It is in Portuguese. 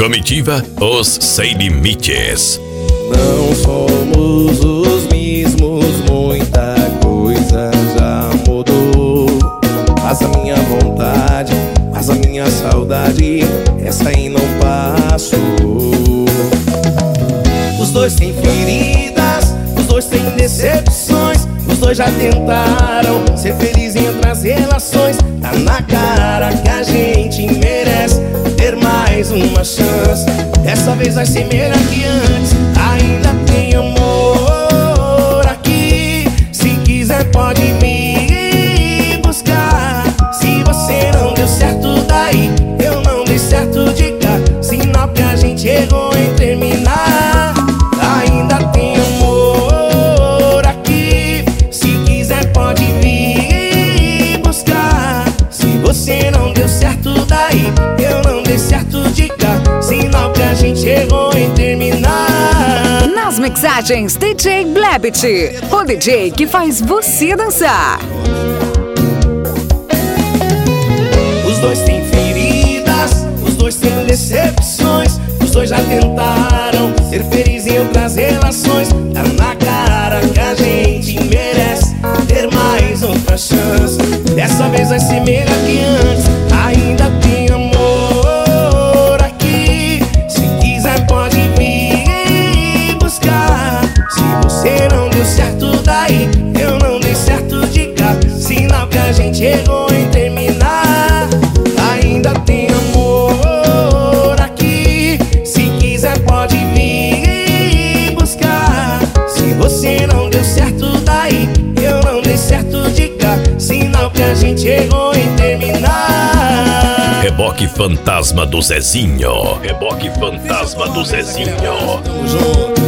Comitiva Os Sem Limites. Não somos os mesmos, muita coisa já mudou. Mas a minha vontade, mas a minha saudade, essa aí não passou. Os dois têm feridas, os dois têm decepções. Os dois já tentaram ser felizes em outras relações. Tá na cara que a gente merece ter mais uma chance. Dessa vez vai ser melhor que antes. Ainda tem amor aqui. Se quiser pode me buscar. Se você não deu certo daí, eu não dei certo de cá. Sinal que a gente errou em terminar. Ainda tem amor aqui. Se quiser pode me buscar. Se você não deu certo daí, eu não dei certo de cá. Sinal que a gente errou em terminar. Nas mixagens DJ Blebit, o DJ que faz você dançar. Os dois têm feridas, os dois têm decepções. Os dois já tentaram ser felizes em outras relações. Tá na cara que a gente merece ter mais outra chance. Dessa vez vai ser melhor que antes. Ainda tem amor aqui. Se quiser pode me buscar. Se você não deu certo daí, eu não dei certo de cá. Sinal que a gente errou em terminar. Ainda tem amor aqui. Se quiser pode me buscar. Se você não deu certo daí, eu não dei certo de cá. Sinal que a gente errou em terminar. Reboque Fantasma do Zezinho. Reboque Fantasma do Zezinho. Tamo junto.